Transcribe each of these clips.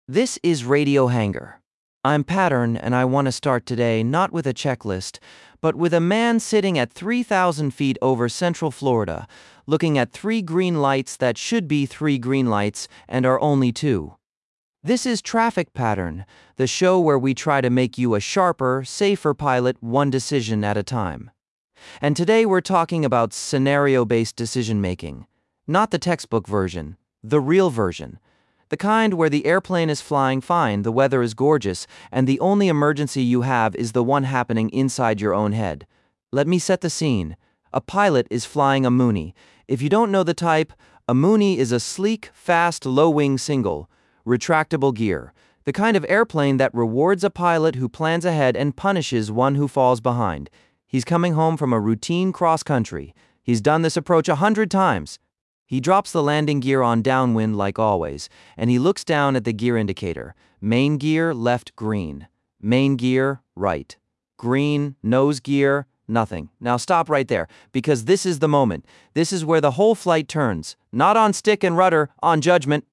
This is Radio Hanger. I'm Pattern, and I want to start today not with a checklist, but with a man sitting at 3,000 feet over Central Florida, looking at three green lights that should be three green lights and are only two. This is Traffic Pattern, the show where we try to make you a sharper, safer pilot one decision at a time. And today we're talking about scenario-based decision-making. Not the textbook version, the real version. The kind where the airplane is flying fine, the weather is gorgeous, and the only emergency you have is the one happening inside your own head. Let me set the scene. A pilot is flying a Mooney. If you don't know the type, a Mooney is a sleek, fast, low-wing single, retractable gear. The kind of airplane that rewards a pilot who plans ahead and punishes one who falls behind. He's coming home from a routine cross-country. He's done this approach 100 times. He drops the landing gear on downwind like always, and he looks down at the gear indicator. Main gear, left, green. Main gear, right. Green, nose gear, nothing. Now stop right there, because this is the moment. This is where the whole flight turns. Not on stick and rudder, on judgment.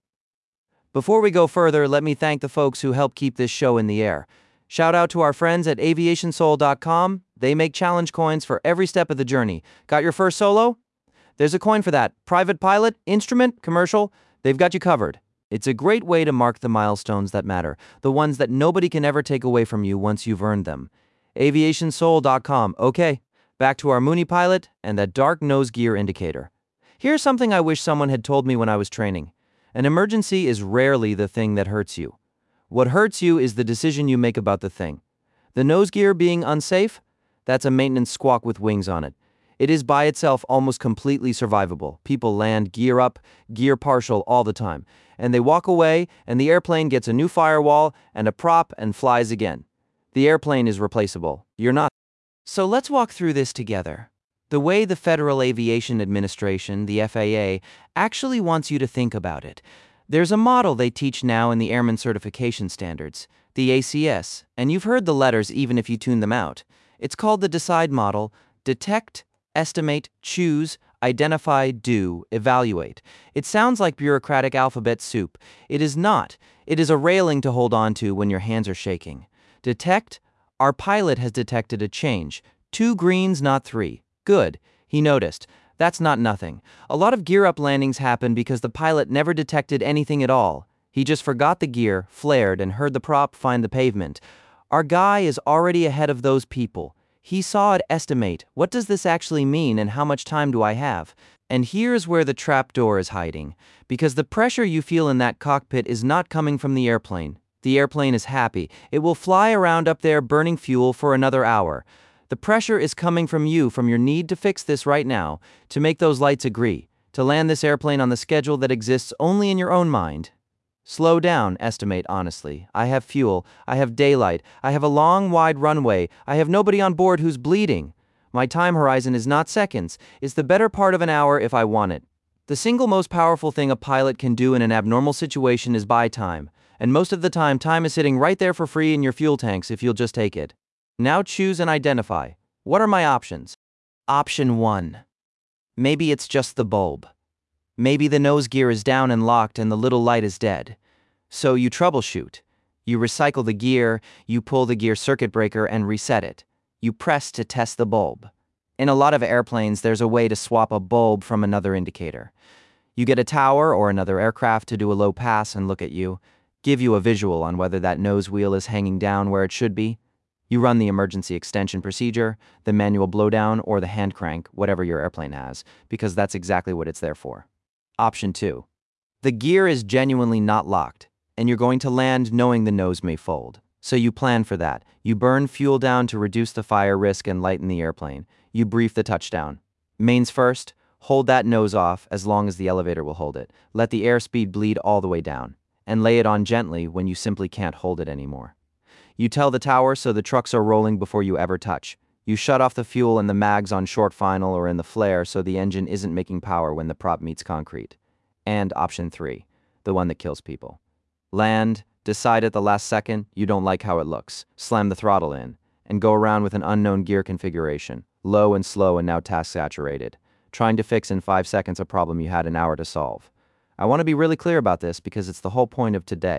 Before we go further, let me thank the folks who help keep this show in the air. Shout out to our friends at aviationsoul.com. They make challenge coins for every step of the journey. Got your first solo? There's a coin for that. Private pilot, instrument, commercial, they've got you covered. It's a great way to mark the milestones that matter, the ones that nobody can ever take away from you once you've earned them. Aviationsoul.com. Okay, back to our Mooney pilot and that dark nose gear indicator. Here's something I wish someone had told me when I was training. An emergency is rarely the thing that hurts you. What hurts you is the decision you make about the thing. The nose gear being unsafe? That's a maintenance squawk with wings on it. It is by itself almost completely survivable. People land gear up, gear partial all the time. And they walk away, and the airplane gets a new firewall and a prop and flies again. The airplane is replaceable. You're not. So let's walk through this together. The way the Federal Aviation Administration, the FAA, actually wants you to think about it. There's a model they teach now in the Airman Certification Standards, the ACS, and you've heard the letters even if you tune them out. It's called the DECIDE model: detect, estimate, choose, identify, do, evaluate. It sounds like bureaucratic alphabet soup. It is not. It is a railing to hold on to when your hands are shaking. Detect. Our pilot has detected a change. 2 greens, not 3. Good. He noticed. That's not nothing. A lot of gear-up landings happen because the pilot never detected anything at all. He just forgot the gear, flared, and heard the prop find the pavement. Our guy is already ahead of those people. He saw it estimate. What does this actually mean and how much time do I have? And here's where the trapdoor is hiding. Because the pressure you feel in that cockpit is not coming from the airplane. The airplane is happy. It will fly around up there burning fuel for another hour. The pressure is coming from you, from your need to fix this right now, to make those lights agree, to land this airplane on the schedule that exists only in your own mind. Slow down, estimate honestly. I have fuel. I have daylight. I have a long, wide runway. I have nobody on board who's bleeding. My time horizon is not seconds. It's the better part of an hour if I want it. The single most powerful thing a pilot can do in an abnormal situation is buy time. And most of the time, time is sitting right there for free in your fuel tanks if you'll just take it. Now choose and identify. What are my options? Option 1. Maybe it's just the bulb. Maybe the nose gear is down and locked and the little light is dead. So you troubleshoot. You recycle the gear, you pull the gear circuit breaker and reset it. You press to test the bulb. In a lot of airplanes, there's a way to swap a bulb from another indicator. You get a tower or another aircraft to do a low pass and look at you, give you a visual on whether that nose wheel is hanging down where it should be. You run the emergency extension procedure, the manual blowdown, or the hand crank, whatever your airplane has, because that's exactly what it's there for. Option 2. The gear is genuinely not locked, and you're going to land knowing the nose may fold. So you plan for that. You burn fuel down to reduce the fire risk and lighten the airplane. You brief the touchdown. Mains first, hold that nose off as long as the elevator will hold it. Let the airspeed bleed all the way down, and lay it on gently when you simply can't hold it anymore. You tell the tower so the trucks are rolling before you ever touch. You shut off the fuel and the mags on short final or in the flare so the engine isn't making power when the prop meets concrete. And option 3, the one that kills people. Land, decide at the last second you don't like how it looks, slam the throttle in, and go around with an unknown gear configuration, low and slow and now task saturated, trying to fix in 5 seconds a problem you had an hour to solve. I want to be really clear about this because it's the whole point of today.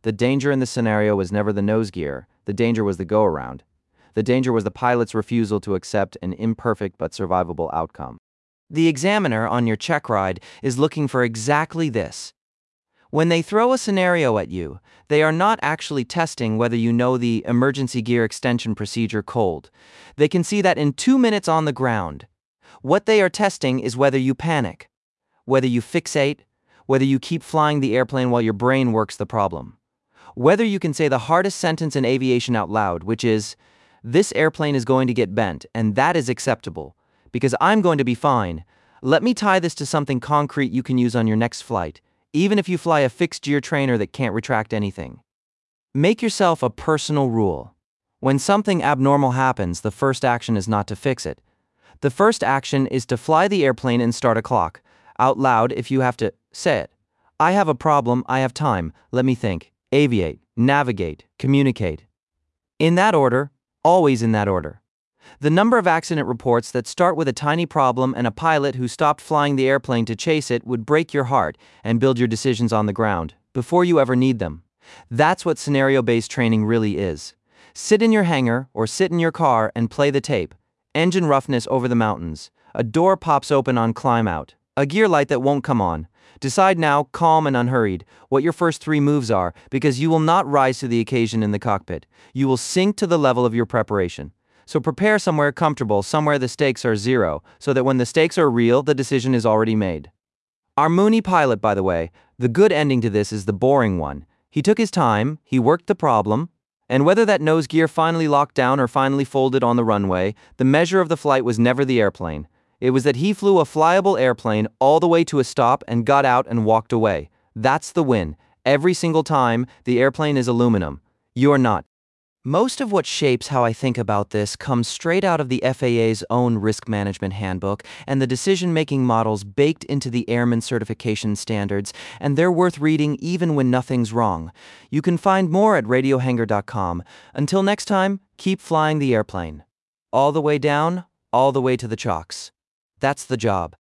The danger in the scenario was never the nose gear. The danger was the go-around. The danger was the pilot's refusal to accept an imperfect but survivable outcome. The examiner on your check ride is looking for exactly this. When they throw a scenario at you, they are not actually testing whether you know the emergency gear extension procedure cold. They can see that in 2 minutes on the ground. What they are testing is whether you panic, whether you fixate, whether you keep flying the airplane while your brain works the problem. Whether you can say the hardest sentence in aviation out loud, which is, "This airplane is going to get bent, and that is acceptable, because I'm going to be fine. Let me tie this to something concrete you can use on your next flight, even if you fly a fixed-gear trainer that can't retract anything." Make yourself a personal rule. When something abnormal happens, the first action is not to fix it. The first action is to fly the airplane and start a clock. Out loud if you have to. Say it. I have a problem, I have time, let me think. Aviate, navigate, communicate. In that order, always in that order. The number of accident reports that start with a tiny problem and a pilot who stopped flying the airplane to chase it would break your heart and build your decisions on the ground, before you ever need them. That's what scenario-based training really is. Sit in your hangar or sit in your car and play the tape. Engine roughness over the mountains. A door pops open on climb out. A gear light that won't come on. Decide now, calm and unhurried, what your first 3 moves are, because you will not rise to the occasion in the cockpit. You will sink to the level of your preparation. So prepare somewhere comfortable, somewhere the stakes are 0, so that when the stakes are real, the decision is already made. Our Mooney pilot, by the way, the good ending to this is the boring one. He took his time, he worked the problem, and whether that nose gear finally locked down or finally folded on the runway, the measure of the flight was never the airplane. It was that he flew a flyable airplane all the way to a stop and got out and walked away. That's the win. Every single time, the airplane is aluminum. You're not. Most of what shapes how I think about this comes straight out of the FAA's own risk management handbook and the decision-making models baked into the airman certification standards, and they're worth reading even when nothing's wrong. You can find more at radiohangar.com. Until next time, keep flying the airplane. All the way down, all the way to the chocks. That's the job.